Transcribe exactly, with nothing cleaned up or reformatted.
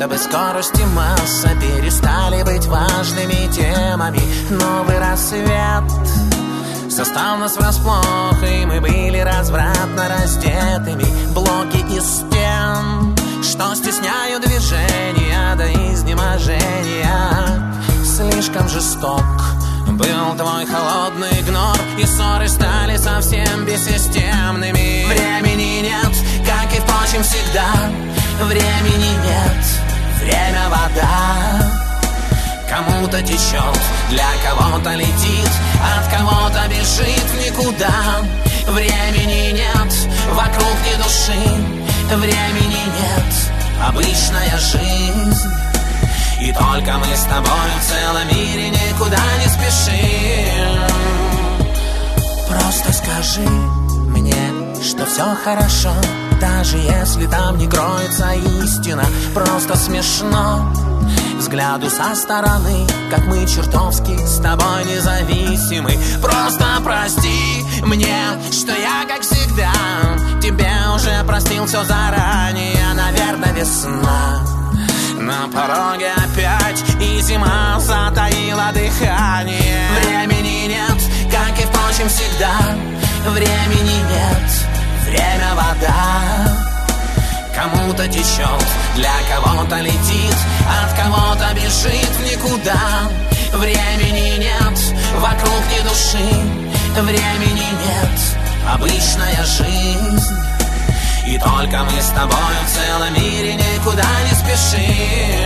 чтобы скорости масса перестали быть важными темами. Новый рассвет застал нас врасплох, и мы были развратно раздетыми. Блоки из стен, что стесняют движения до изнеможения. Слишком жесток был твой холодный игнор, и ссоры стали совсем бессистемными. Времени нет, как и впрочем всегда. Времени нет, время вода. Кому-то течет, для кого-то летит, от кого-то бежит в никуда. Времени нет, вокруг ни души. Времени нет, обычная жизнь. И только мы с тобой в целом мире никуда не спешим. Просто скажи мне, что все хорошо, даже если там не кроется истина. Просто смешно взгляду со стороны, как мы чертовски с тобой независимы. Просто прости мне, что я, как всегда, тебе уже простил все заранее. Наверное, весна на пороге опять, и зима затаила дыхание. Времени нет, как и впрочем всегда. Времени нет, время вода. Кому-то течет, для кого-то летит, от кого-то бежит в никуда. Времени нет, вокруг ни души. Времени нет, обычная жизнь. И только мы с тобой в целом мире никуда не спешим.